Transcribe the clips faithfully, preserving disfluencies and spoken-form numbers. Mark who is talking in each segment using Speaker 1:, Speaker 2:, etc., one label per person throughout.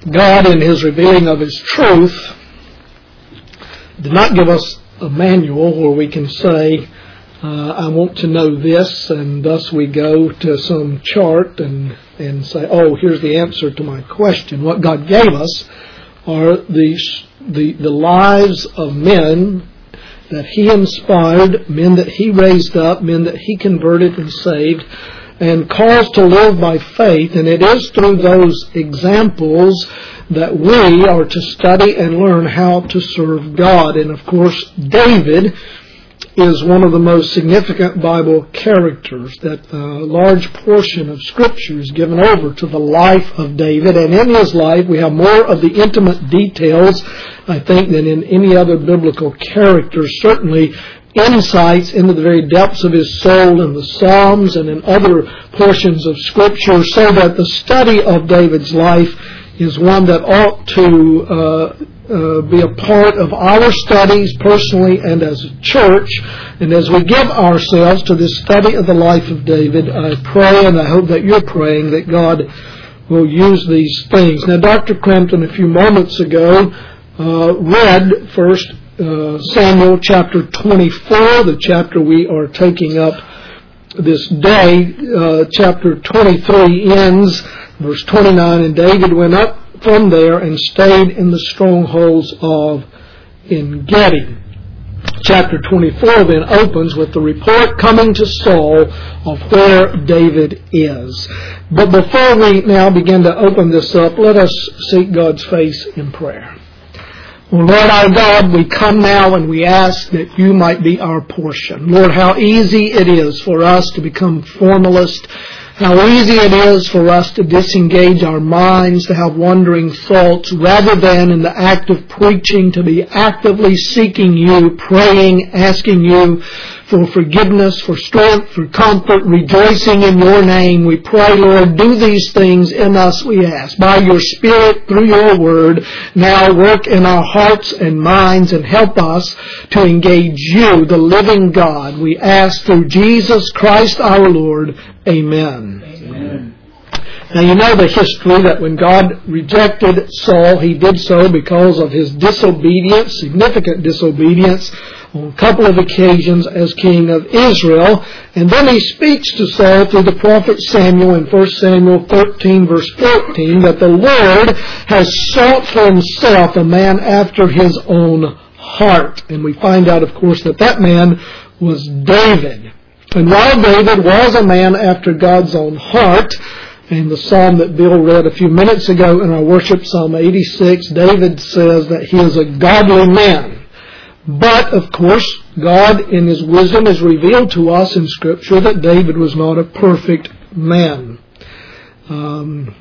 Speaker 1: God, in His revealing of His truth, did not give us a manual where we can say, uh, I want to know this, and thus we go to some chart and, and say, oh, here's the answer to my question. What God gave us are the, the, the lives of men that He inspired, men that He raised up, men that He converted and saved, and caused to live by faith. And it is through those examples that we are to study and learn how to serve God. And of course, David is one of the most significant Bible characters. That a large portion of Scripture is given over to the life of David. And in his life, we have more of the intimate details, I think, than in any other biblical character. Certainly, insights into the very depths of his soul in the Psalms and in other portions of Scripture, so that the study of David's life is one that ought to uh, uh, be a part of our studies personally and as a church. And as we give ourselves to this study of the life of David, I pray, and I hope that you're praying, that God will use these things. Now, Doctor Crampton, a few moments ago, uh, read first uh, Samuel chapter twenty-four, the chapter we are taking up this day. Uh, chapter twenty-three ends verse twenty-nine, and David went up from there and stayed in the strongholds of En-gedi. Chapter twenty-four then opens with the report coming to Saul of where David is. But before we now begin to open this up, let us seek God's face in prayer. Well, Lord our God, we come now and we ask that You might be our portion. Lord, how easy it is for us to become formalist. How easy it is for us to disengage our minds, to have wandering thoughts, rather than in the act of preaching to be actively seeking You, praying, asking You for forgiveness, for strength, for comfort, rejoicing in Your name. We pray, Lord, do these things in us, we ask. By Your Spirit, through Your Word, now work in our hearts and minds and help us to engage You, the living God. We ask through Jesus Christ our Lord. Amen. Amen. Now, you know the history that when God rejected Saul, He did so because of his disobedience, significant disobedience, on a couple of occasions as king of Israel. And then He speaks to Saul through the prophet Samuel in First Samuel thirteen, verse fourteen, that the Lord has sought for Himself a man after His own heart. And we find out, of course, that that man was David. And while David was a man after God's own heart, in the psalm that Bill read a few minutes ago in our worship, Psalm eighty-six, David says that he is a godly man. But, of course, God in His wisdom has revealed to us in Scripture that David was not a perfect man. Um,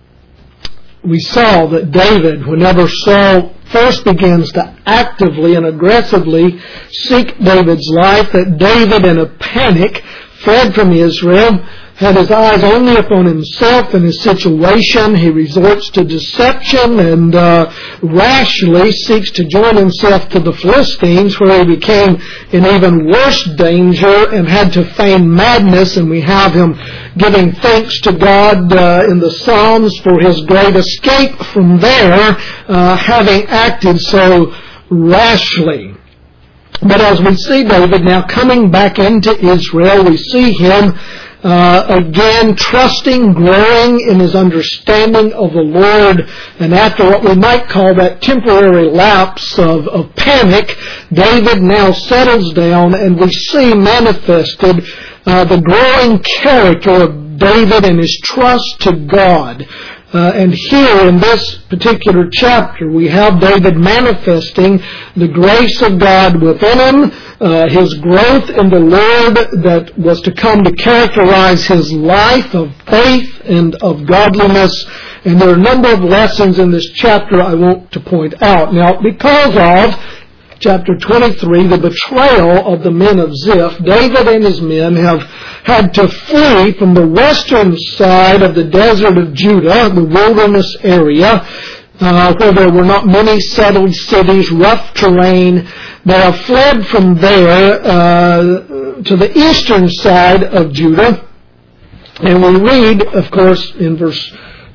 Speaker 1: we saw that David, whenever Saul first begins to actively and aggressively seek David's life, that David, in a panic, fled from Israel, had his eyes only upon himself and his situation. He resorts to deception and uh, rashly seeks to join himself to the Philistines, where he became in even worse danger and had to feign madness. And we have him giving thanks to God uh, in the Psalms for his great escape from there, uh, having acted so rashly. But as we see David now coming back into Israel, we see him Uh, again, trusting, growing in his understanding of the Lord. And after what we might call that temporary lapse of, of panic, David now settles down, and we see manifested uh, the growing character of David and his trust to God. Uh, and here in this particular chapter, we have David manifesting the grace of God within him, uh, his growth in the Lord that was to come to characterize his life of faith and of godliness. And there are a number of lessons in this chapter I want to point out. Now, because of chapter twenty-three, the betrayal of the men of Ziph, David and his men have had to flee from the western side of the desert of Judah, the wilderness area, uh, where there were not many settled cities, rough terrain. They have fled from there uh, to the eastern side of Judah. And we read, of course, in verse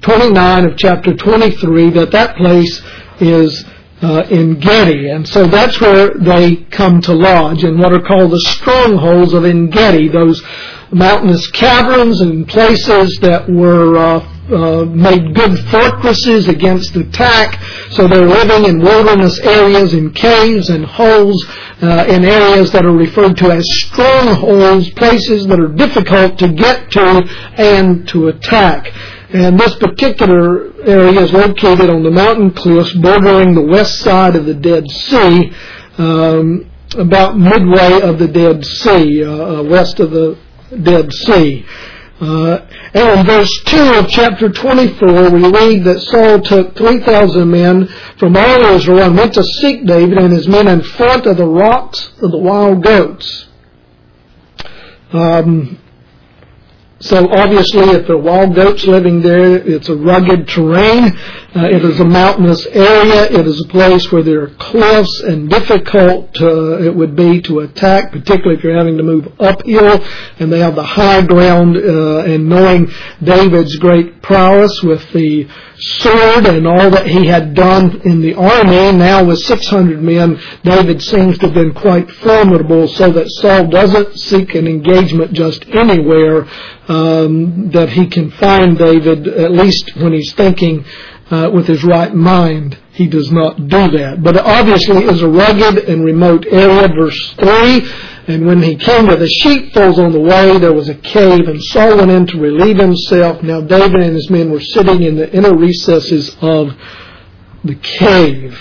Speaker 1: twenty-nine of chapter twenty-three that that place is uh, En Gedi. And so that's where they come to lodge in what are called the strongholds of En Gedi, those mountainous caverns and places that were uh, uh, made good fortresses against attack. So they're living in wilderness areas, in caves and holes, uh, in areas that are referred to as strongholds, places that are difficult to get to and to attack. And this particular area is located on the mountain cliffs bordering the west side of the Dead Sea, um, about midway of the Dead Sea, uh, west of the Dead Sea. Uh, and in verse two of chapter twenty-four, we read that Saul took three thousand men from all Israel and went to seek David and his men in front of the rocks of the wild goats. Um, So obviously, if there are wild goats living there, it's a rugged terrain. Uh, it is a mountainous area. It is a place where there are cliffs and difficult uh, it would be to attack, particularly if you're having to move uphill. And they have the high ground, uh, and knowing David's great prowess with the sword and all that he had done in the army, now with six hundred men, David seems to have been quite formidable, so that Saul doesn't seek an engagement just anywhere, um, that he can find David, at least when he's thinking uh, with his right mind. He does not do that. But it obviously is a rugged and remote area. Verse three, and when he came to the sheepfolds on the way, there was a cave, and Saul went in to relieve himself. Now David and his men were sitting in the inner recesses of the cave.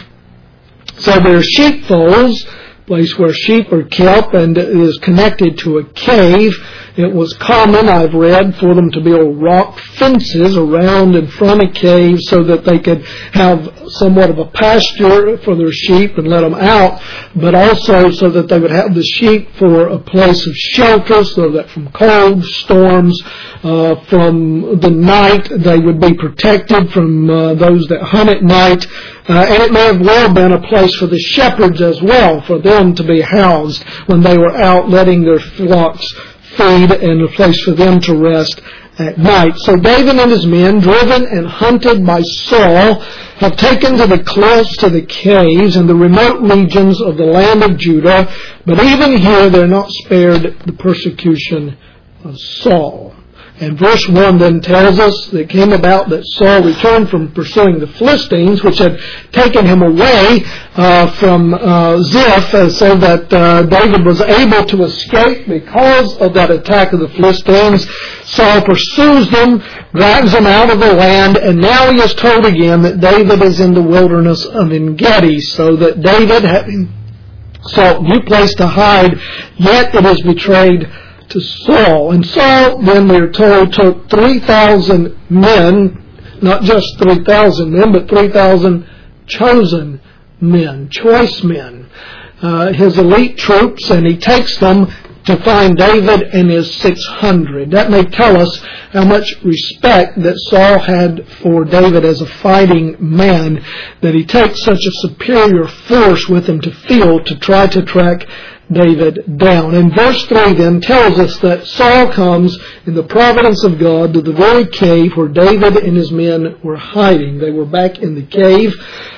Speaker 1: So there are sheepfolds, place where sheep are kept, and it is connected to a cave. It was common, I've read, for them to build rock fences around in front of caves so that they could have somewhat of a pasture for their sheep and let them out, but also so that they would have the sheep for a place of shelter, so that from cold, storms, uh, from the night, they would be protected from uh, those that hunt at night. Uh, and it may have well been a place for the shepherds as well, for them to be housed when they were out letting their flocks feed, and a place for them to rest at night. So David and his men, driven and hunted by Saul, have taken to the cliffs, to the caves, and the remote regions of the land of Judah. But even here they're not spared the persecution of Saul. And verse one then tells us that it came about that Saul returned from pursuing the Philistines, which had taken him away uh, from uh, Ziph, uh, so that uh, David was able to escape because of that attack of the Philistines. Saul pursues them, drags them out of the land, and now he is told again that David is in the wilderness of En Gedi, so that David, having sought a new place to hide, yet it is betrayed to Saul. And Saul, then we're told, took three thousand men, not just three thousand men, but three thousand chosen men, choice men, uh, his elite troops, and he takes them to find David and his six hundred. That may tell us how much respect that Saul had for David as a fighting man, that he takes such a superior force with him to field to try to track David down. And verse three then tells us that Saul comes in the providence of God to the very cave where David and his men were hiding. They were back in the cave,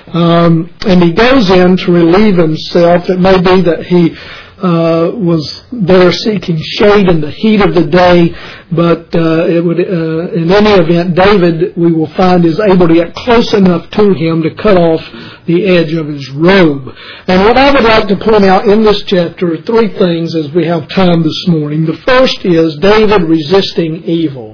Speaker 1: um, and he goes in to relieve himself. It may be that he Uh, was there seeking shade in the heat of the day, but uh, it would, uh, in any event, David, we will find, is able to get close enough to him to cut off the edge of his robe. And what I would like to point out in this chapter are three things as we have time this morning. The first is David resisting evil.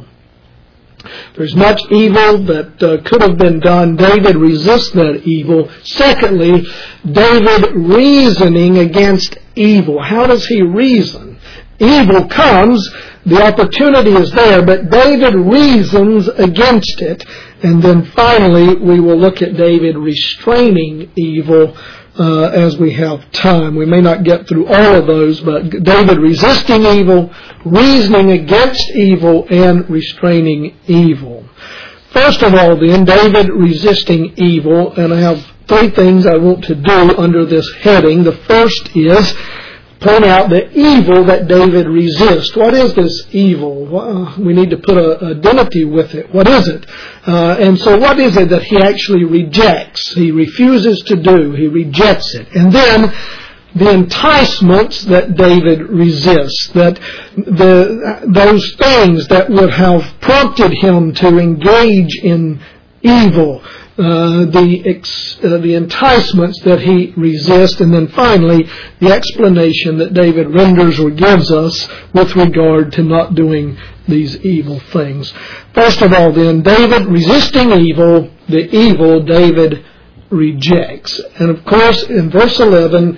Speaker 1: There's much evil that uh, could have been done. David resists that evil. Secondly, David reasoning against evil. How does he reason? Evil comes, the opportunity is there, but David reasons against it. And then finally, we will look at David restraining evil uh, as we have time. We may not get through all of those, but David resisting evil, reasoning against evil, and restraining evil. First of all, then, David resisting evil, and I have three things I want to do under this heading. The first is point out the evil that David resists. What is this evil? Well, we need to put an identity with it. What is it? Uh, and so what is it that he actually rejects? He refuses to do. He rejects it. And then the enticements that David resists, that the those things that would have prompted him to engage in evil, uh, the ex, uh, the enticements that he resists, and then finally the explanation that David renders or gives us with regard to not doing these evil things. First of all, then, David resisting evil, the evil David rejects. And of course, in verse eleven,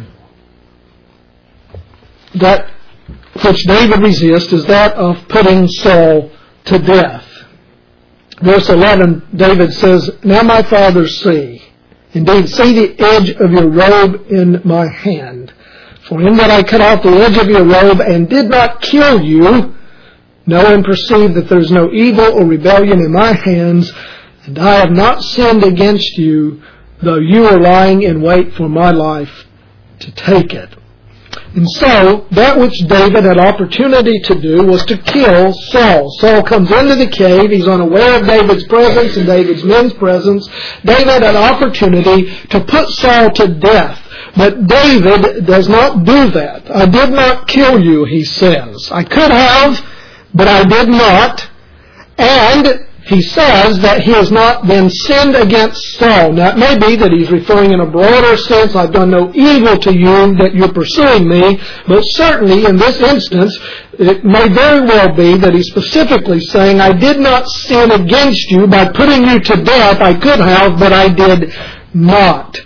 Speaker 1: that which David resists is that of putting Saul to death. Verse eleven, David says, "Now my father, see, indeed see the edge of your robe in my hand. For in that I cut off the edge of your robe and did not kill you, know and perceive that there is no evil or rebellion in my hands, and I have not sinned against you, though you are lying in wait for my life to take it." And so, that which David had opportunity to do was to kill Saul. Saul comes into the cave. He's unaware of David's presence and David's men's presence. David had opportunity to put Saul to death. But David does not do that. "I did not kill you," he says. "I could have, but I did not." And he says that he has not then sinned against Saul. Now, it may be that he's referring in a broader sense, "I've done no evil to you, that you're pursuing me." But certainly, in this instance, it may very well be that he's specifically saying, "I did not sin against you by putting you to death. I could have, but I did not."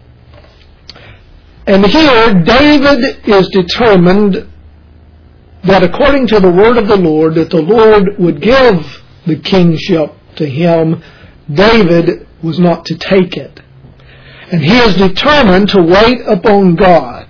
Speaker 1: And here, David is determined that according to the word of the Lord, that the Lord would give the kingship to him. David was not to take it. And he is determined to wait upon God.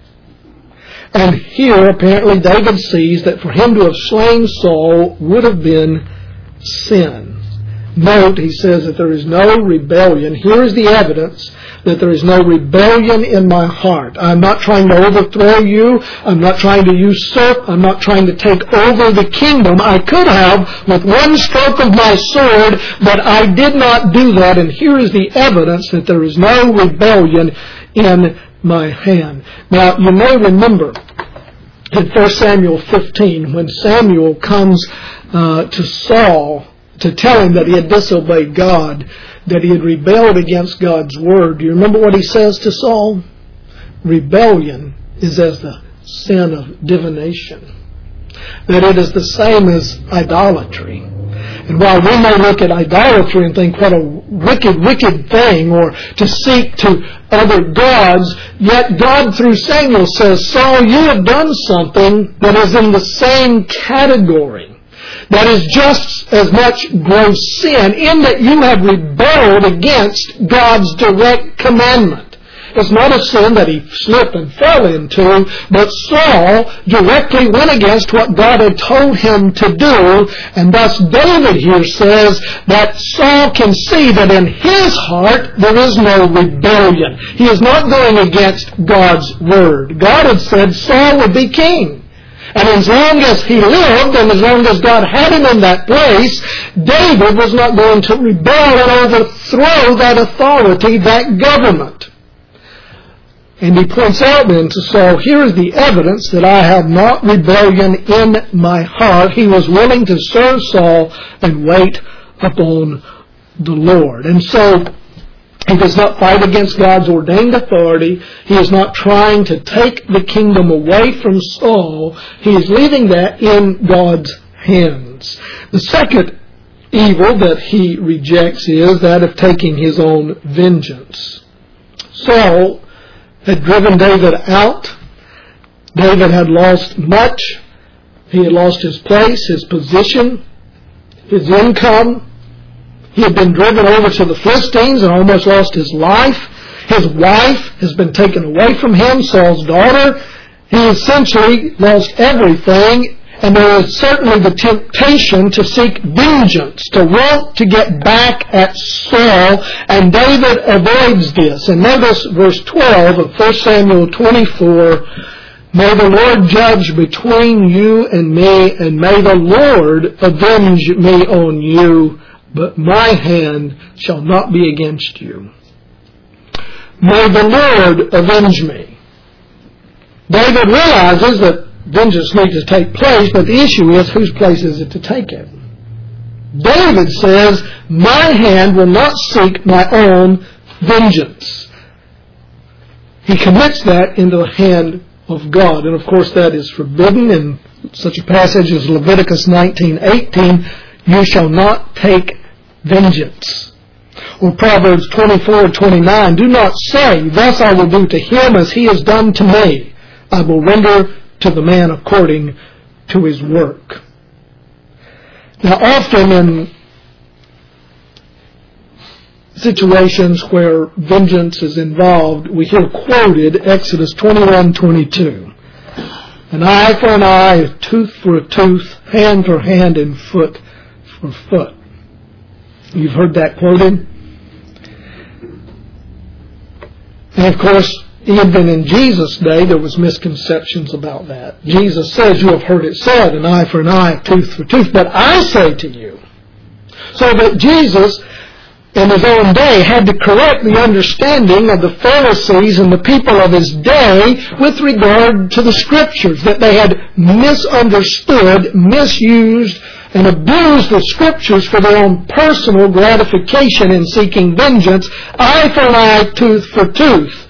Speaker 1: And here, apparently, David sees that for him to have slain Saul would have been sin. Note, he says that there is no rebellion. Here is the evidence that there is no rebellion in my heart. I'm not trying to overthrow you. I'm not trying to usurp. I'm not trying to take over the kingdom. I could have with one stroke of my sword, but I did not do that. And here is the evidence that there is no rebellion in my hand. Now, you may remember in First Samuel fifteen, when Samuel comes uh, to Saul to tell him that he had disobeyed God, that he had rebelled against God's word. Do you remember what he says to Saul? Rebellion is as the sin of divination. That it is the same as idolatry. And while we may look at idolatry and think what a wicked, wicked thing, or to seek to other gods, yet God through Samuel says, "Saul, you have done something that is in the same category. That is just as much gross sin, in that you have rebelled against God's direct commandment." It's not a sin that he slipped and fell into, but Saul directly went against what God had told him to do, and thus David here says that Saul can see that in his heart there is no rebellion. He is not going against God's word. God had said Saul would be king. And as long as he lived, and as long as God had him in that place, David was not going to rebel and overthrow that authority, that government. And he points out then to Saul, here is the evidence that I have not rebellion in my heart. He was willing to serve Saul and wait upon the Lord. And so he does not fight against God's ordained authority. He is not trying to take the kingdom away from Saul. He is leaving that in God's hands. The second evil that he rejects is that of taking his own vengeance. Saul had driven David out. David had lost much. He had lost his place, his position, his income. He had been driven over to the Philistines and almost lost his life. His wife has been taken away from him, Saul's daughter. He essentially lost everything, and there is certainly the temptation to seek vengeance, to want to get back at Saul, and David avoids this. And notice verse twelve of First Samuel twenty-four, May the Lord judge between you and me, and may the Lord avenge me on you, but my hand shall not be against you. May the Lord avenge me. David realizes that vengeance needs to take place, but the issue is, whose place is it to take it? David says, my hand will not seek my own vengeance. He commits that into the hand of God. And of course that is forbidden in such a passage as Leviticus nineteen eighteen. You shall not take vengeance. Or Proverbs twenty-four twenty-nine. Do not say, thus I will do to him as he has done to me. I will render to the man according to his work. Now often in situations where vengeance is involved, we hear quoted Exodus twenty-one twenty-two. An eye for an eye, a tooth for a tooth, hand for hand, and foot for foot. You've heard that quoted? And of course, even in Jesus' day, there was misconceptions about that. Jesus says, you have heard it said, an eye for an eye, a tooth for tooth, but I say to you. So that Jesus, in his own day, had to correct the understanding of the Pharisees and the people of his day with regard to the Scriptures, that they had misunderstood, misused, and abused the Scriptures for their own personal gratification in seeking vengeance, eye for an eye, tooth for tooth.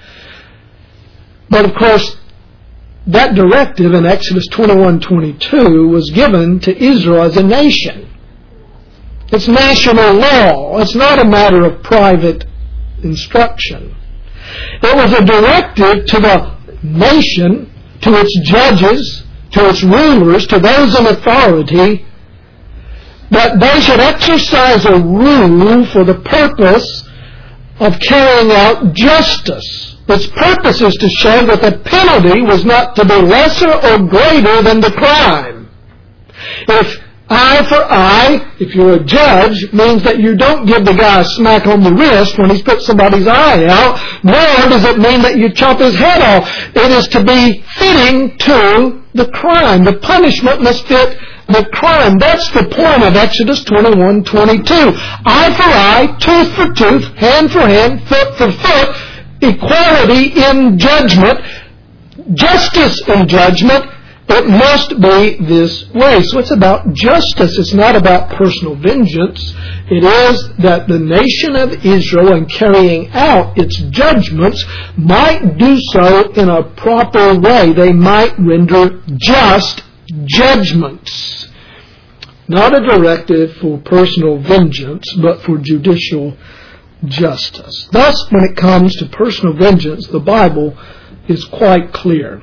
Speaker 1: But of course, that directive in Exodus twenty-one twenty-two was given to Israel as a nation. It's national law. It's not a matter of private instruction. It was a directive to the nation, to its judges, to its rulers, to those in authority, that they should exercise a rule for the purpose of carrying out justice. Its purpose is to show that the penalty was not to be lesser or greater than the crime. If eye for eye, if you're a judge, means that you don't give the guy a smack on the wrist when he's put somebody's eye out, nor does it mean that you chop his head off. It is to be fitting to the crime. The punishment must fit the crime. That's the point of Exodus twenty-one twenty-two. Eye for eye, tooth for tooth, hand for hand, foot for foot, equality in judgment, justice in judgment. It must be this way. So it's about justice. It's not about personal vengeance. It is that the nation of Israel, in carrying out its judgments, might do so in a proper way. They might render just judgments. Not a directive for personal vengeance, but for judicial justice. Thus, when it comes to personal vengeance, the Bible is quite clear.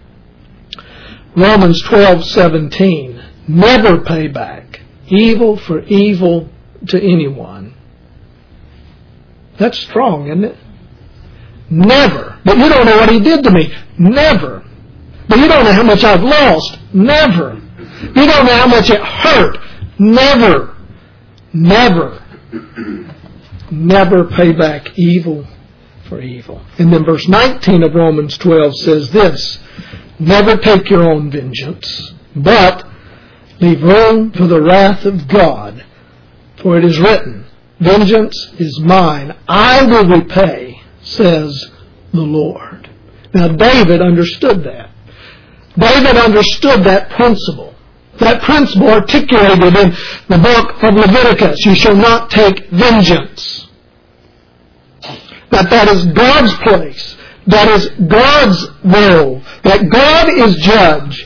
Speaker 1: Romans twelve seventeen. Never pay back evil for evil to anyone. That's strong, isn't it? Never. But you don't know what he did to me. Never. But you don't know how much I've lost. Never. You don't know how much it hurt. Never. Never. Never pay back evil for evil. And then verse nineteen of Romans twelve says this. Never take your own vengeance, but leave room for the wrath of God. For it is written, vengeance is mine, I will repay, says the Lord. Now David understood that. David understood that principle. That principle articulated in the book of Leviticus. You shall not take vengeance. That that is God's place. That is God's will. That God is judge.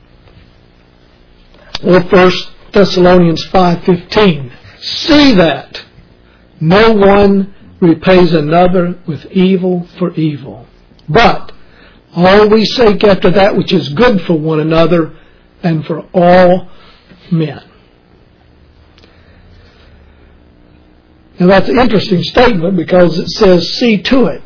Speaker 1: Or First Thessalonians five fifteen. See that no one repays another with evil for evil, but always seek after that which is good for one another and for all men. Now that's an interesting statement because it says see to it.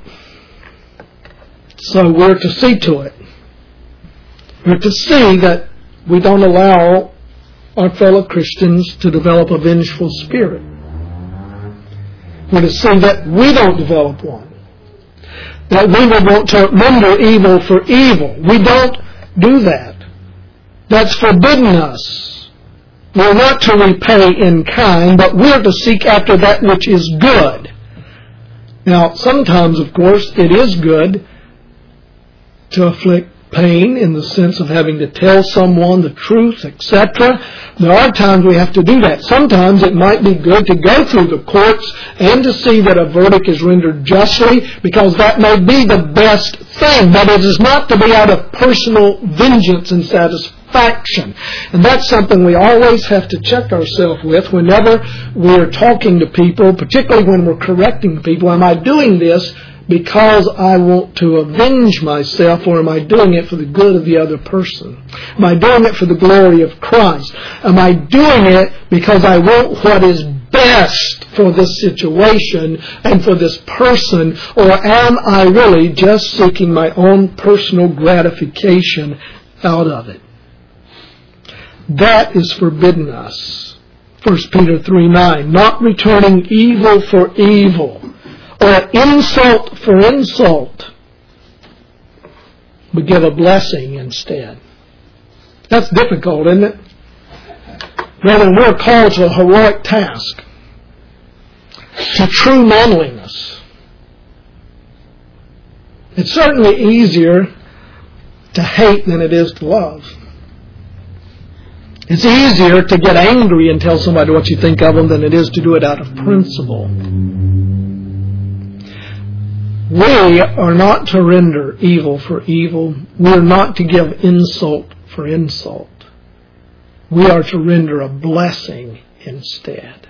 Speaker 1: So we're to see to it. We're to see that we don't allow our fellow Christians to develop a vengeful spirit. We're to see that we don't develop one. that we would want to render evil for evil. We don't do that. That's forbidden us. We're not to repay in kind, but we're to seek after that which is good. Now, sometimes, of course, it is good to afflict pain in the sense of having to tell someone the truth, et cetera. There are times we have to do that. Sometimes it might be good to go through the courts and to see that a verdict is rendered justly, because that may be the best thing. But it is not to be out of personal vengeance and satisfaction. And that's something we always have to check ourselves with whenever we're talking to people, particularly when we're correcting people. Am I doing this because I want to avenge myself, or am I doing it for the good of the other person? Am I doing it for the glory of Christ? Am I doing it because I want what is best for this situation and for this person, or am I really just seeking my own personal gratification out of it? That is forbidden us. First Peter three nine, not returning evil for evil, or insult for insult, but give a blessing instead. That's difficult, isn't it? Brethren, we're called to a heroic task, to true manliness. It's certainly easier to hate than it is to love. It's easier to get angry and tell somebody what you think of them than it is to do it out of principle. We are not to render evil for evil. We are not to give insult for insult. We are to render a blessing instead.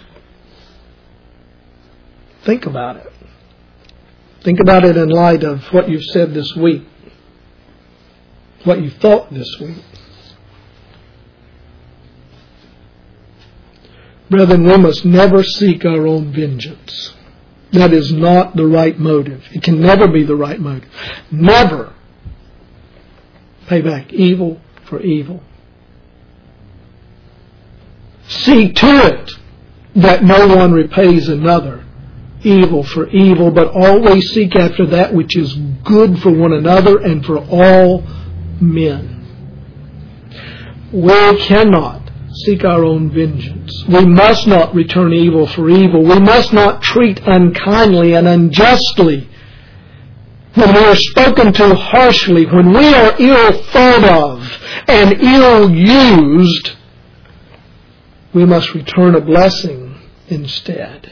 Speaker 1: Think about it. Think about it in light of what you've said this week, what you thought this week. Brethren, we must never seek our own vengeance. That is not the right motive. It can never be the right motive. Never pay back evil for evil. See to it that no one repays another evil for evil, but always seek after that which is good for one another and for all men. We cannot seek our own vengeance. We must not return evil for evil. We must not treat unkindly and unjustly. When we are spoken to harshly, when we are ill thought of and ill used, we must return a blessing instead.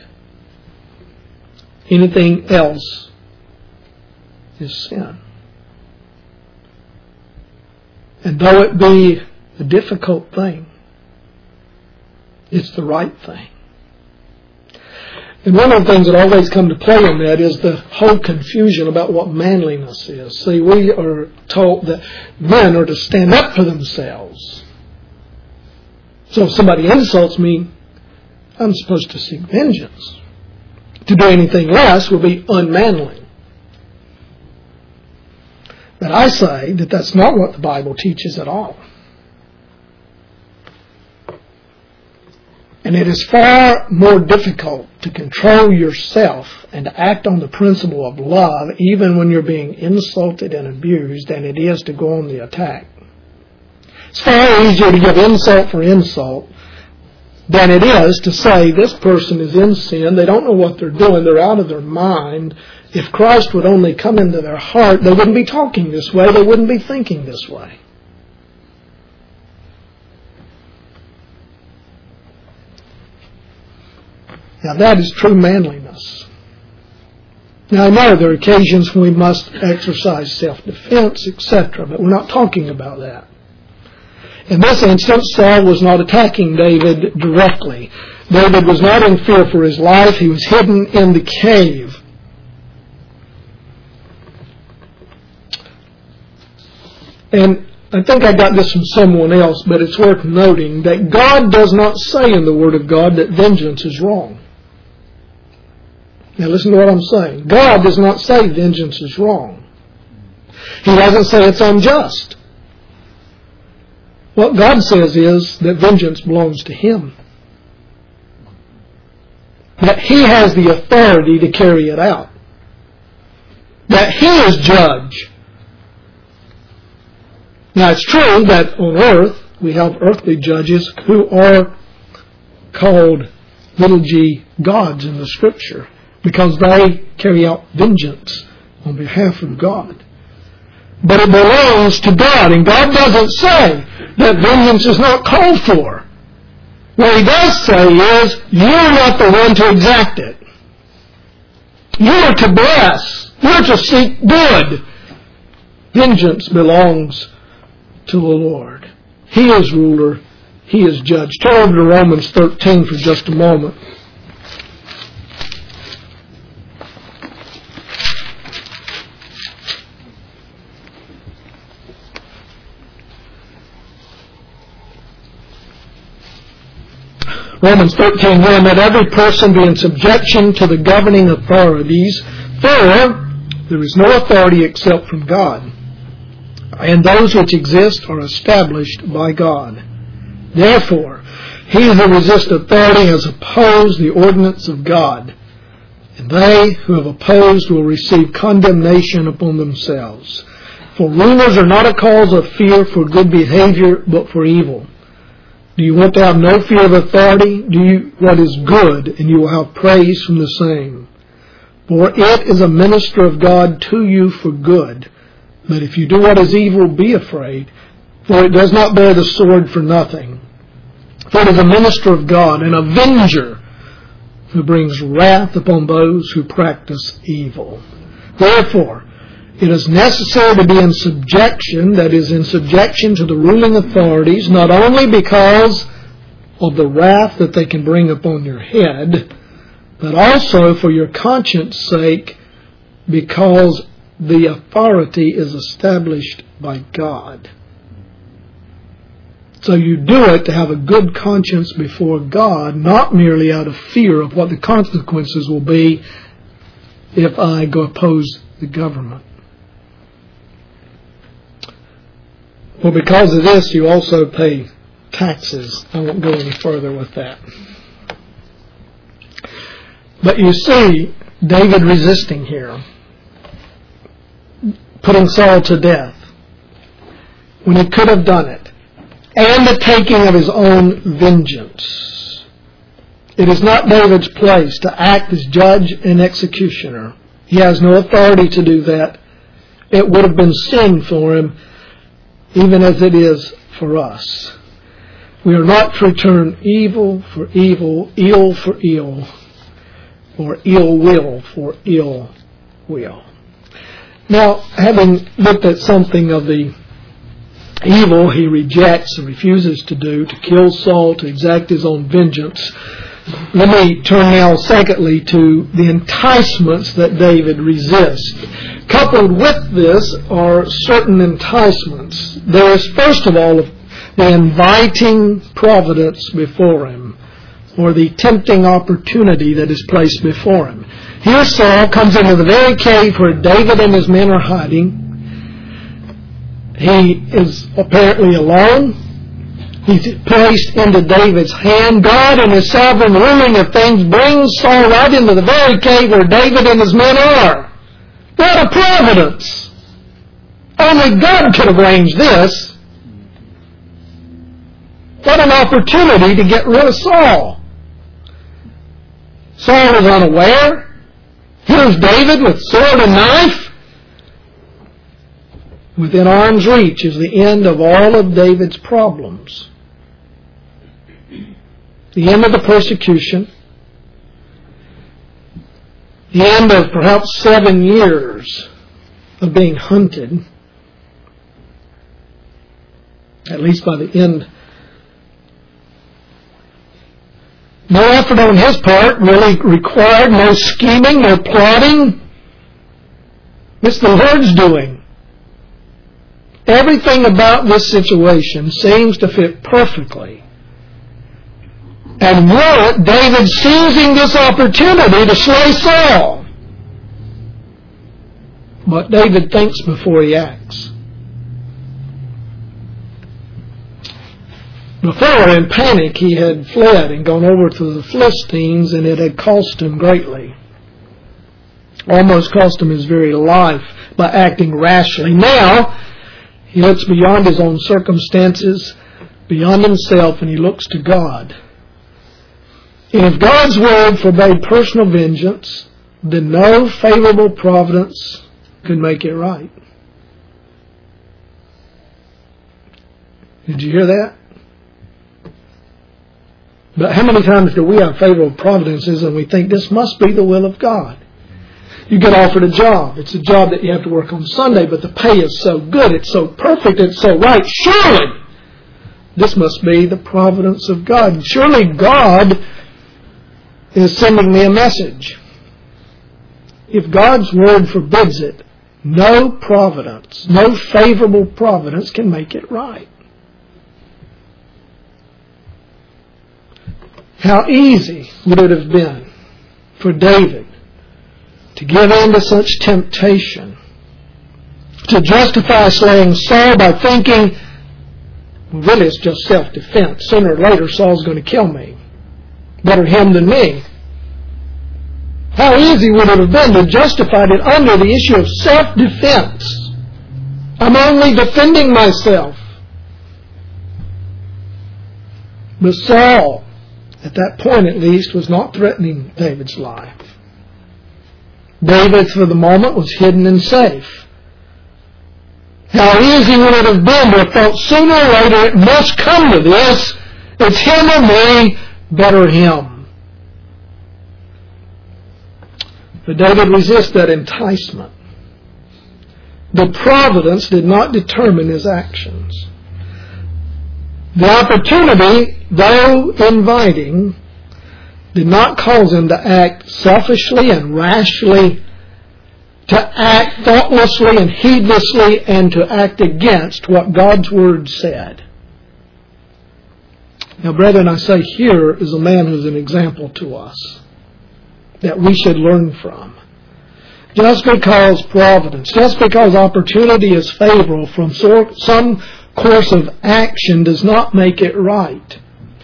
Speaker 1: Anything else is sin. And though it be a difficult thing, it's the right thing. And one of the things that always come to play in that is the whole confusion about what manliness is. See, we are told that men are to stand up for themselves. So if somebody insults me, I'm supposed to seek vengeance. To do anything less will be unmanly. But I say that that's not what the Bible teaches at all. And it is far more difficult to control yourself and to act on the principle of love even when you're being insulted and abused than it is to go on the attack. It's far easier to give insult for insult than it is to say this person is in sin, they don't know what they're doing, they're out of their mind. If Christ would only come into their heart, they wouldn't be talking this way, they wouldn't be thinking this way. Now that is true manliness. Now I know there are occasions when we must exercise self-defense, et cetera, but we're not talking about that. In this instance, Saul was not attacking David directly. David was not in fear for his life. He was hidden in the cave. And I think I got this from someone else, but it's worth noting that God does not say in the Word of God that vengeance is wrong. Now listen to what I'm saying. God does not say vengeance is wrong. He doesn't say it's unjust. What God says is that vengeance belongs to Him. That He has the authority to carry it out. that He is judge. Now it's true that on earth we have earthly judges who are called little g gods in the Scripture because they carry out vengeance on behalf of God. But it belongs to God, and God doesn't say that vengeance is not called for. What He does say is, you're not the one to exact it. You're to bless. You're to seek good. Vengeance belongs to the Lord. He is ruler. He is judge. Turn over to Romans thirteen for just a moment. Romans thirteen one, let every person be in subjection to the governing authorities, for there is no authority except from God, and those which exist are established by God. Therefore, he who resists authority has opposed the ordinance of God, and they who have opposed will receive condemnation upon themselves. For rulers are not a cause of fear for good behavior, but for evil. Do you want to have no fear of authority? Do you what is good, and you will have praise from the same. For it is a minister of God to you for good. But if you do what is evil, be afraid, for it does not bear the sword for nothing. For it is a minister of God, an avenger, who brings wrath upon those who practice evil. Therefore, it is necessary to be in subjection, that is, in subjection to the ruling authorities, not only because of the wrath that they can bring upon your head, but also for your conscience sake, because the authority is established by God. So you do it to have a good conscience before God, not merely out of fear of what the consequences will be if I go oppose the government. Well, because of this, you also pay taxes. I won't go any further with that. But you see David resisting here, putting Saul to death, when he could have done it, and the taking of his own vengeance. It is not David's place to act as judge and executioner. He has no authority to do that. It would have been sin for him, even as it is for us. We are not to return evil for evil, ill for ill, or ill will for ill will. Now, having looked at something of the evil he rejects and refuses to do, to kill Saul, to exact his own vengeance, let me turn now, secondly, to the enticements that David resists. Coupled with this are certain enticements. There is, first of all, the inviting providence before him, or the tempting opportunity that is placed before him. Here Saul comes into the very cave where David and his men are hiding. He is apparently alone. He's placed into David's hand. God in His sovereign ruling of things brings Saul right into the very cave where David and his men are. What a providence! Only God could have arranged this. What an opportunity to get rid of Saul. Saul was unaware. Here's David with sword and knife. Within arm's reach is the end of all of David's problems. The end of the persecution. The end of perhaps seven years of being hunted. At least by the end. No effort on his part really required, no scheming, no plotting. It's the Lord's doing. Everything about this situation seems to fit perfectly. And with David seizing this opportunity to slay Saul. But David thinks before he acts. Before, in panic, he had fled and gone over to the Philistines, and it had cost him greatly. Almost cost him his very life by acting rashly. Now, he looks beyond his own circumstances, beyond himself, and he looks to God. And if God's word forbade personal vengeance, then no favorable providence could make it right. Did you hear that? But how many times do we have favorable providences and we think this must be the will of God? You get offered a job. It's a job that you have to work on Sunday, but the pay is so good, it's so perfect, it's so right. Surely this must be the providence of God. Surely God is sending me a message. If God's word forbids it, no providence, no favorable providence can make it right. How easy would it have been for David to give in to such temptation, to justify slaying Saul by thinking, well, really it's just self-defense. Sooner or later Saul's going to kill me. Better him than me. How easy would it have been to justify it under the issue of self-defense? I'm only defending myself. But Saul, at that point at least, was not threatening David's life. David, for the moment, was hidden and safe. How easy would it have been to have thought sooner or later it must come to this. It's him or me, better him. But David resisted that enticement. The providence did not determine his actions. The opportunity, though inviting, did not cause him to act selfishly and rashly, to act thoughtlessly and heedlessly, and to act against what God's Word said. Now, brethren, I say here is a man who's an example to us that we should learn from. Just because providence, just because opportunity is favorable from some course of action does not make it right.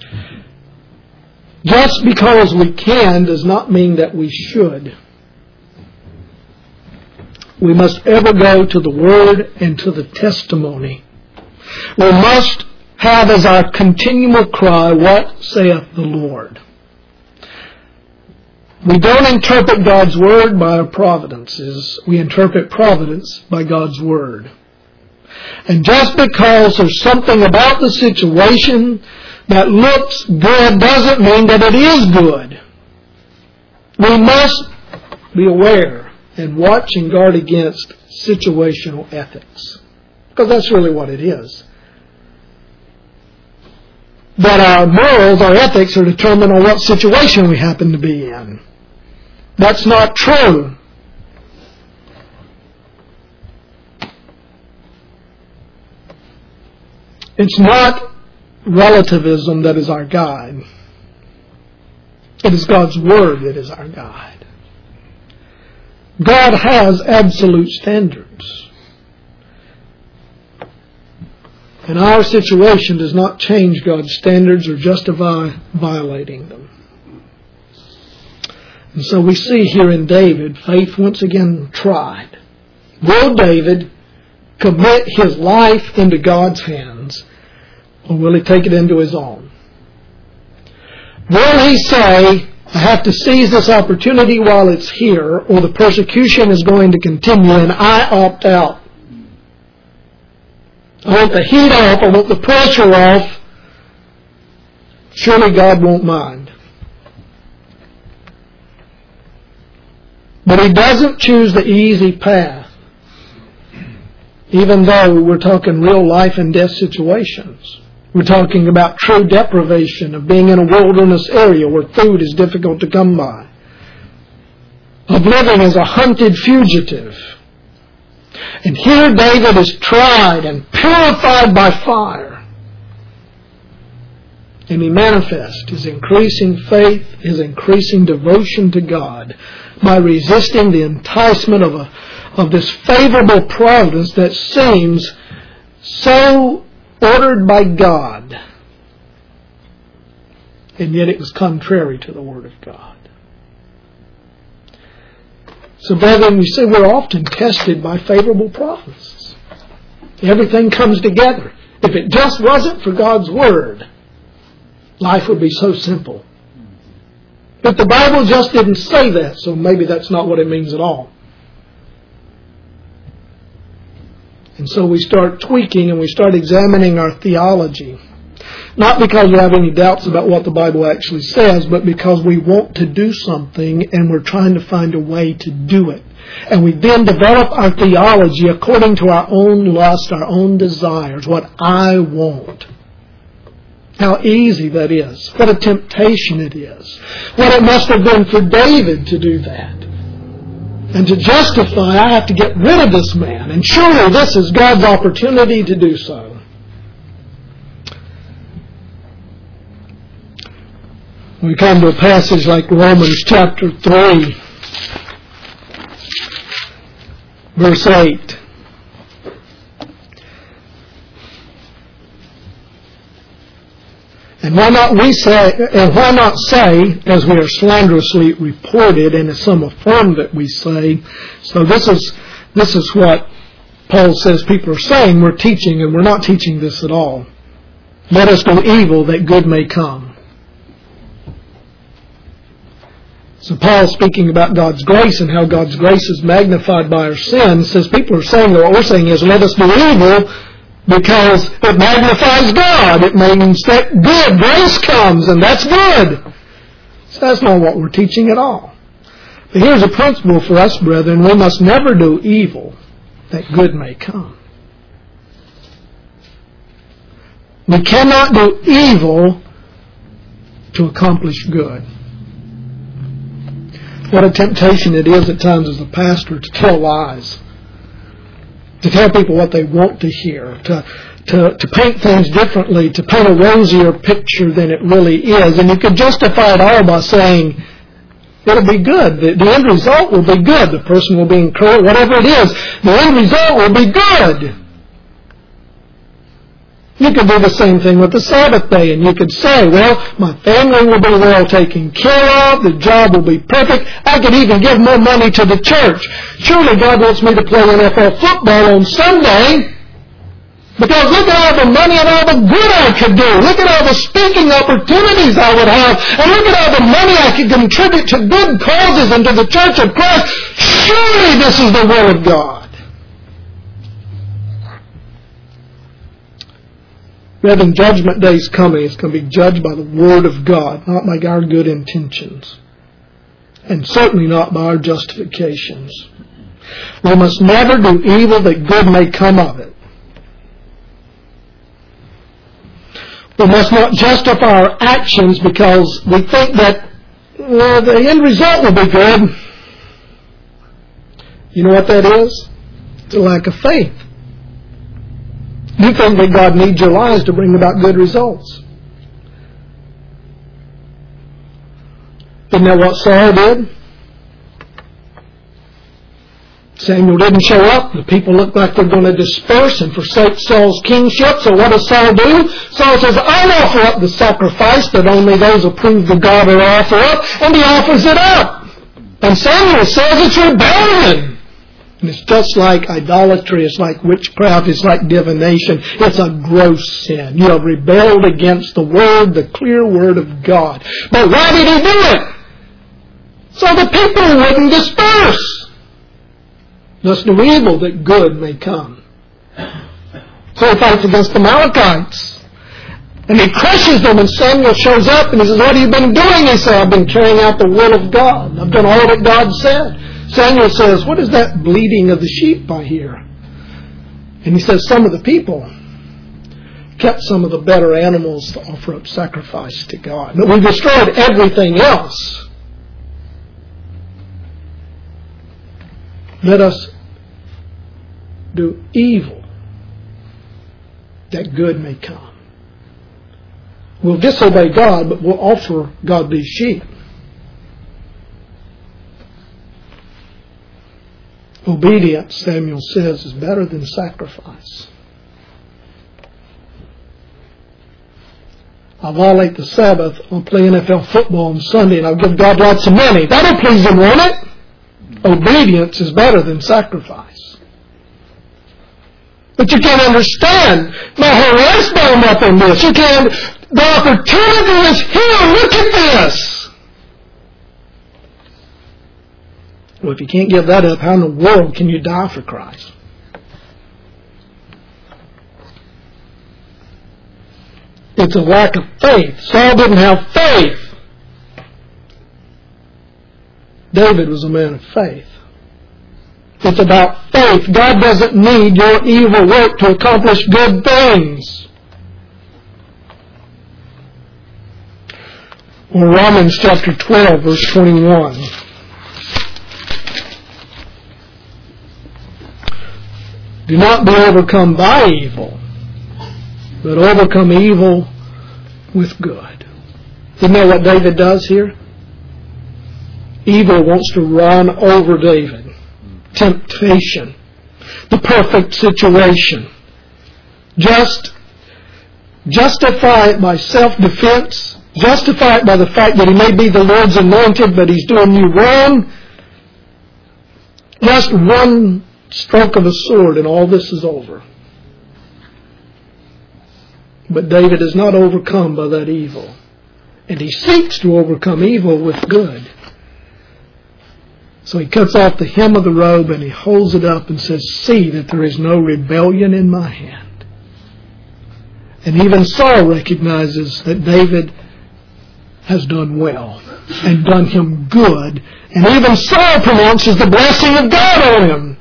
Speaker 1: Just because we can does not mean that we should. We must ever go to the Word and to the testimony. We must have as our continual cry, what saith the Lord? We don't interpret God's Word by our providences. We interpret providence by God's Word. And just because there's something about the situation that looks good doesn't mean that it is good. We must be aware and watch and guard against situational ethics. Because that's really what it is. That our morals, our ethics are determined on what situation we happen to be in. That's not true. It's not relativism that is our guide. It is God's Word that is our guide. God has absolute standards. And our situation does not change God's standards or justify violating them. And so we see here in David, faith once again tried. Will David commit his life into God's hands, or will he take it into his own? Will he say, I have to seize this opportunity while it's here, or the persecution is going to continue and I opt out? I want the heat off, I want the pressure off. Surely God won't mind. But he doesn't choose the easy path, even though we're talking real life and death situations. We're talking about true deprivation of being in a wilderness area where food is difficult to come by, of living as a hunted fugitive. And here David is tried and purified by fire. And he manifests his increasing faith, his increasing devotion to God by resisting the enticement of, a, of this favorable providence that seems so ordered by God. And yet it was contrary to the Word of God. So, brethren, you see, we're often tested by favorable promises. Everything comes together. If it just wasn't for God's Word, life would be so simple. But the Bible just didn't say that, so maybe that's not what it means at all. And so we start tweaking and we start examining our theology. Not because we have any doubts about what the Bible actually says, but because we want to do something and we're trying to find a way to do it. And we then develop our theology according to our own lust, our own desires, what I want. How easy that is. What a temptation it is. What it must have been for David to do that. And to justify, I have to get rid of this man. And surely this is God's opportunity to do so. We come to a passage like Romans chapter three, verse eight. And why not we say, and why not say, as we are slanderously reported, and as some affirm that we say. So this is this is what Paul says people are saying. We're teaching, and we're not teaching this at all. Let us do evil that good may come. So Paul, speaking about God's grace and how God's grace is magnified by our sin, says people are saying that what we're saying is let us do evil because it magnifies God. It means that good grace comes, and that's good. So that's not what we're teaching at all. But here's a principle for us, brethren. We must never do evil that good may come. We cannot do evil to accomplish good. What a temptation it is at times as a pastor to tell lies, to tell people what they want to hear, to, to, to paint things differently, to paint a rosier picture than it really is. And you can justify it all by saying, it'll be good. The, the end result will be good. The person will be encouraged, whatever it is. The end result will be good. You could do the same thing with the Sabbath day, and you could say, well, my family will be well taken care of, the job will be perfect, I could even give more money to the church. Surely God wants me to play N F L football on Sunday, because look at all the money and all the good I could do. Look at all the speaking opportunities I would have, and look at all the money I could contribute to good causes and to the church of Christ. Surely this is the will of God. Brethren, Judgment Day is coming. It's going to be judged by the Word of God, not by our good intentions, and certainly not by our justifications. We must never do evil that good may come of it. We must not justify our actions because we think that well, the end result will be good. You know what that is? It's a lack of faith. You think that God needs your lives to bring about good results. Isn't that what Saul did? Samuel didn't show up. The people looked like they're going to disperse and forsake Saul's kingship. So what does Saul do? Saul says, I'll offer up the sacrifice that only those approved of God will offer up. And he offers it up. And Samuel says it's rebellion. And it's just like idolatry, it's like witchcraft, it's like divination. It's a gross sin. You have rebelled against the Word, the clear Word of God. But why did he do it? So the people wouldn't disperse. Thus do evil that good may come. So he fights against the Amalekites. And he crushes them, and Samuel shows up and he says, what have you been doing? He says, I've been carrying out the will of God. I've done all that God said. Samuel says, what is that bleating of the sheep I hear? And he says, some of the people kept some of the better animals to offer up sacrifice to God. But we destroyed everything else. Let us do evil that good may come. We'll disobey God, but we'll offer God these sheep. Obedience, Samuel says, is better than sacrifice. I'll violate the Sabbath. I'll play N F L football on Sunday, and I'll give God lots of money. That'll please Him, won't it? obedience is better than sacrifice. But you can't understand. My whole life's bound up in this. You can't. The opportunity is here. Look at this. Well, if you can't give that up, how in the world can you die for Christ? It's a lack of faith. Saul didn't have faith. David was a man of faith. It's about faith. God doesn't need your evil work to accomplish good things. Well, Romans chapter twelve, verse twenty-one. Do not be overcome by evil, but overcome evil with good. Isn't that what David does here? Evil wants to run over David. Temptation. The perfect situation. Just justify it by self-defense. Justify it by the fact that he may be the Lord's anointed, but he's doing you wrong. Just one stroke of a sword and all this is over. But David is not overcome by that evil. And he seeks to overcome evil with good. So he cuts off the hem of the robe and he holds it up and says, see that there is no rebellion in my hand. And even Saul recognizes that David has done well and done him good. And even Saul pronounces the blessing of God on him.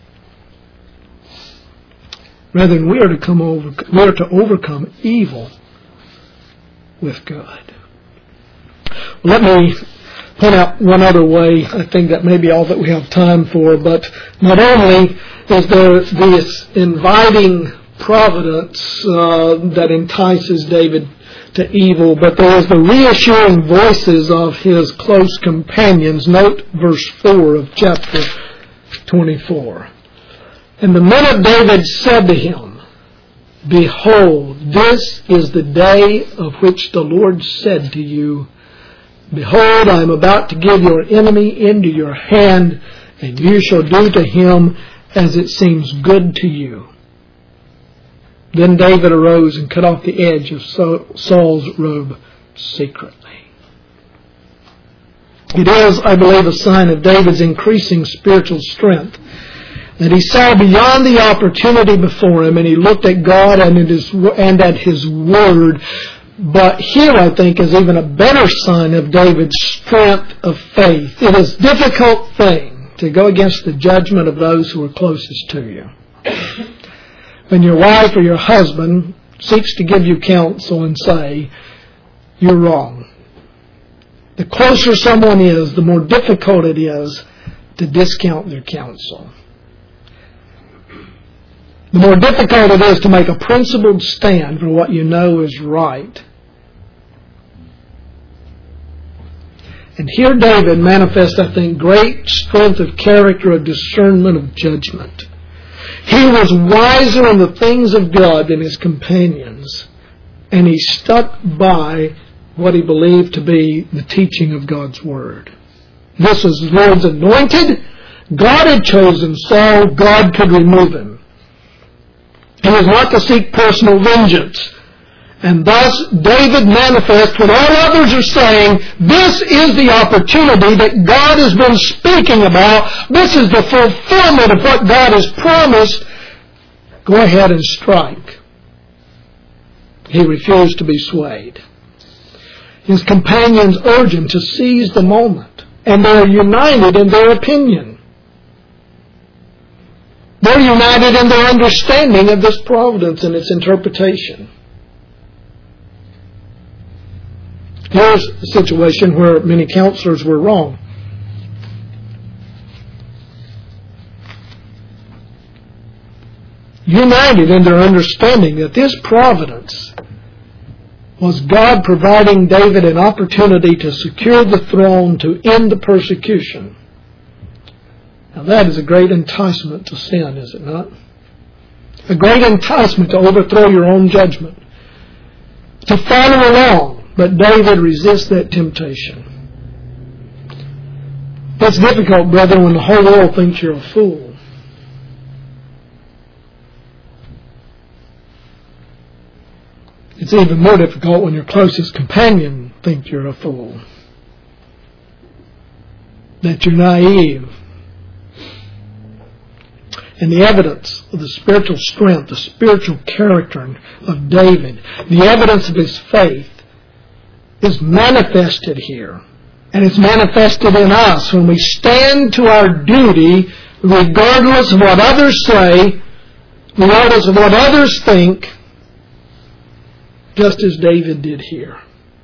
Speaker 1: Rather than we are to come over, we are to overcome evil with good. Let me point out one other way. I think that may be all that we have time for. But not only is there this inviting providence uh, that entices David to evil, but there is the reassuring voices of his close companions. Note verse four of chapter twenty-four. And the men of David said to him, behold, this is the day of which the Lord said to you, behold, I am about to give your enemy into your hand, and you shall do to him as it seems good to you. Then David arose and cut off the edge of Saul's robe secretly. It is, I believe, a sign of David's increasing spiritual strength that he saw beyond the opportunity before him and he looked at God and at his, and at his word. But here, I think, is even a better sign of David's strength of faith. It is a difficult thing to go against the judgment of those who are closest to you. When your wife or your husband seeks to give you counsel and say, you're wrong. The closer someone is, the more difficult it is to discount their counsel. The more difficult it is to make a principled stand for what you know is right. And here David manifests, I think, great strength of character, of discernment, of judgment. He was wiser in the things of God than his companions, and he stuck by what he believed to be the teaching of God's Word. This was the Lord's anointed. God had chosen Saul. God could remove him. He was not to seek personal vengeance. And thus David manifests what all others are saying. This is the opportunity that God has been speaking about. This is the fulfillment of what God has promised. Go ahead and strike. He refused to be swayed. His companions urge him to seize the moment. And they are united in their opinion. They're united in their understanding of this providence and its interpretation. Here's a situation where many counselors were wrong. United in their understanding that this providence was God providing David an opportunity to secure the throne, to end the persecution. Now that is a great enticement to sin, is it not? A great enticement to overthrow your own judgment. To follow along. But David resists that temptation. It's difficult, brother, when the whole world thinks you're a fool. It's even more difficult when your closest companion thinks you're a fool, that you're naive. And the evidence of the spiritual strength, the spiritual character of David, the evidence of his faith is manifested here. And it's manifested in us when we stand to our duty regardless of what others say, regardless of what others think, just as David did here.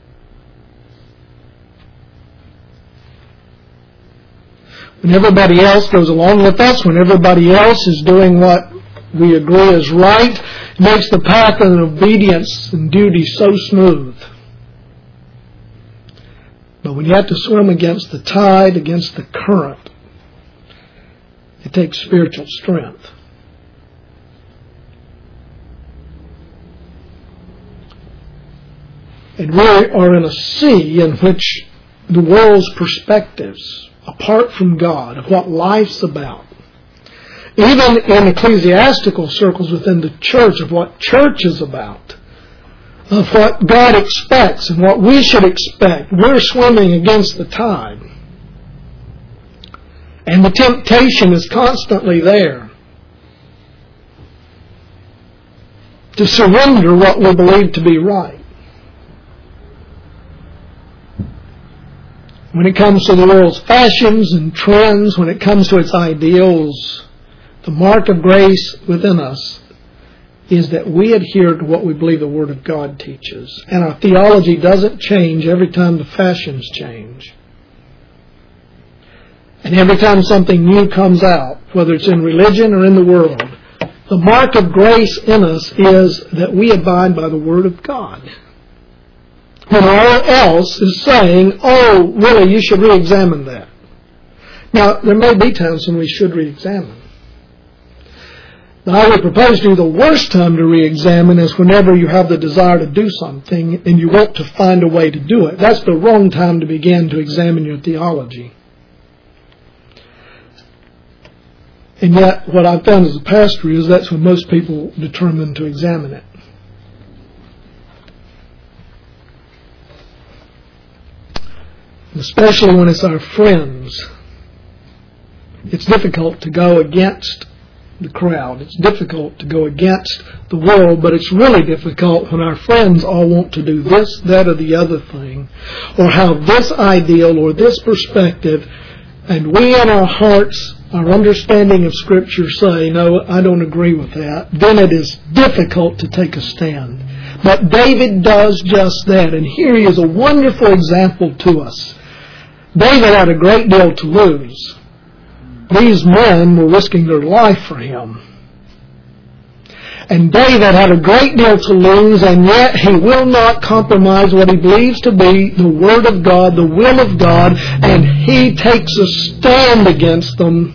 Speaker 1: When everybody else goes along with us, when everybody else is doing what we agree is right, it makes the path of obedience and duty so smooth. But when you have to swim against the tide, against the current, it takes spiritual strength. And we are in a sea in which the world's perspectives, apart from God, of what life's about, even in ecclesiastical circles within the church, of what church is about, of what God expects and what we should expect, we're swimming against the tide. And the temptation is constantly there to surrender what we believe to be right. When it comes to the world's fashions and trends, when it comes to its ideals, the mark of grace within us is that we adhere to what we believe the Word of God teaches. And our theology doesn't change every time the fashions change. And every time something new comes out, whether it's in religion or in the world, the mark of grace in us is that we abide by the Word of God. When all else is saying, oh, really, you should re-examine that. Now, there may be times when we should re-examine. But I would propose to you the worst time to re-examine is whenever you have the desire to do something and you want to find a way to do it. That's the wrong time to begin to examine your theology. And yet, what I've found as a pastor is that's when most people determine to examine it. Especially when it's our friends. It's difficult to go against the crowd. It's difficult to go against the world, but it's really difficult when our friends all want to do this, that, or the other thing, or have this ideal or this perspective, and we in our hearts, our understanding of Scripture say, no, I don't agree with that. Then it is difficult to take a stand. But David does just that, and here he is a wonderful example to us. David had a great deal to lose. These men were risking their life for him. And David had a great deal to lose, and yet he will not compromise what he believes to be the Word of God, the will of God, and he takes a stand against them.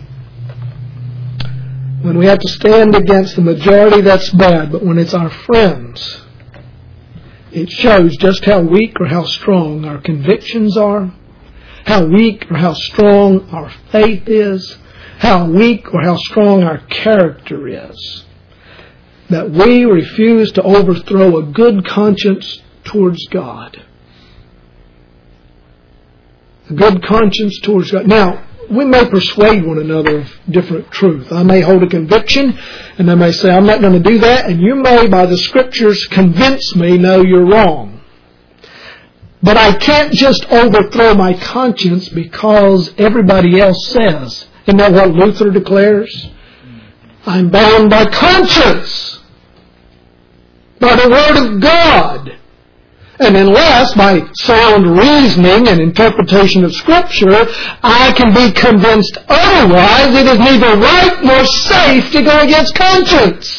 Speaker 1: When we have to stand against the majority, that's bad, but when it's our friends, it shows just how weak or how strong our convictions are, how weak or how strong our faith is, how weak or how strong our character is. That we refuse to overthrow a good conscience towards God. A good conscience towards God. Now, we may persuade one another of different truth. I may hold a conviction, and I may say, I'm not going to do that, and you may, by the Scriptures, convince me, no, you're wrong. But I can't just overthrow my conscience because everybody else says. Isn't that what Luther declares? I'm bound by conscience, by the Word of God. And unless by sound reasoning and interpretation of Scripture, I can be convinced otherwise, it is neither right nor safe to go against conscience.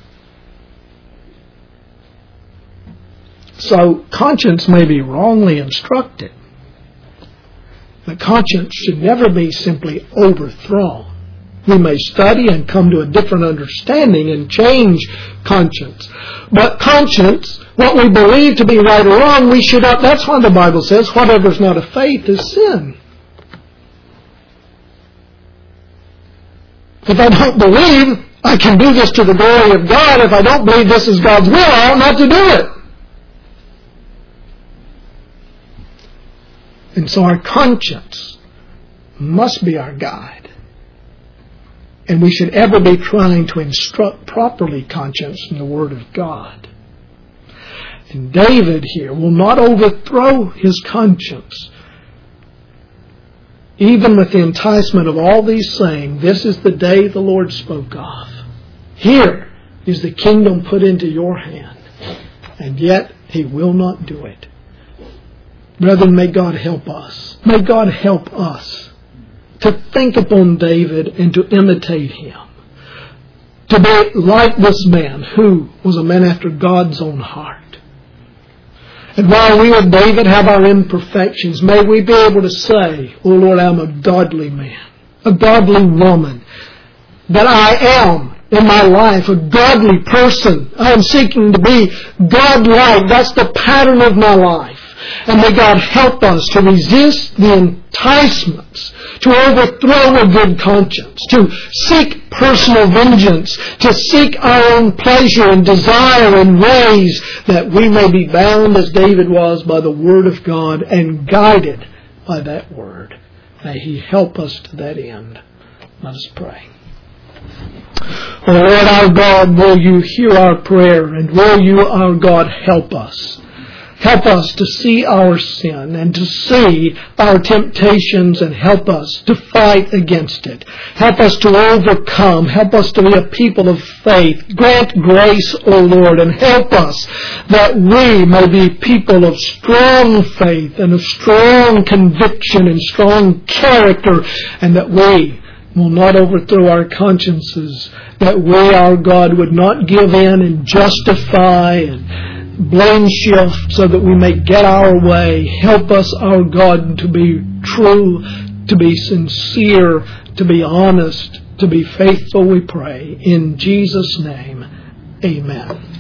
Speaker 1: So conscience may be wrongly instructed. But conscience should never be simply overthrown. We may study and come to a different understanding and change conscience. But conscience, what we believe to be right or wrong, we should not. That's why the Bible says, whatever is not of faith is sin. If I don't believe I can do this to the glory of God, if I don't believe this is God's will, I ought not to do it. And so our conscience must be our guide. And we should ever be trying to instruct properly conscience from the Word of God. And David here will not overthrow his conscience, even with the enticement of all these saying, this is the day the Lord spoke of. Here is the kingdom put into your hand. And yet he will not do it. Brethren, may God help us. May God help us to think upon David and to imitate him. To be like this man who was a man after God's own heart. And while we with David have our imperfections, may we be able to say, oh Lord, I'm a godly man, a godly woman, that I am in my life a godly person. I am seeking to be God-like. That's the pattern of my life. And may God help us to resist the enticements, to overthrow a good conscience, to seek personal vengeance, to seek our own pleasure and desire in ways that we may be bound, as David was, by the Word of God and guided by that Word. May He help us to that end. Let us pray. O Lord our God, will You hear our prayer, and will You, our God, help us. Help us to see our sin and to see our temptations, and help us to fight against it. Help us to overcome. Help us to be a people of faith. Grant grace, O Lord, and help us that we may be people of strong faith and of strong conviction and strong character, and that we will not overthrow our consciences, that we, our God, would not give in and justify and blame shift so that we may get our way. Help us, our God, to be true, to be sincere, to be honest, to be faithful, we pray. In Jesus' name, amen.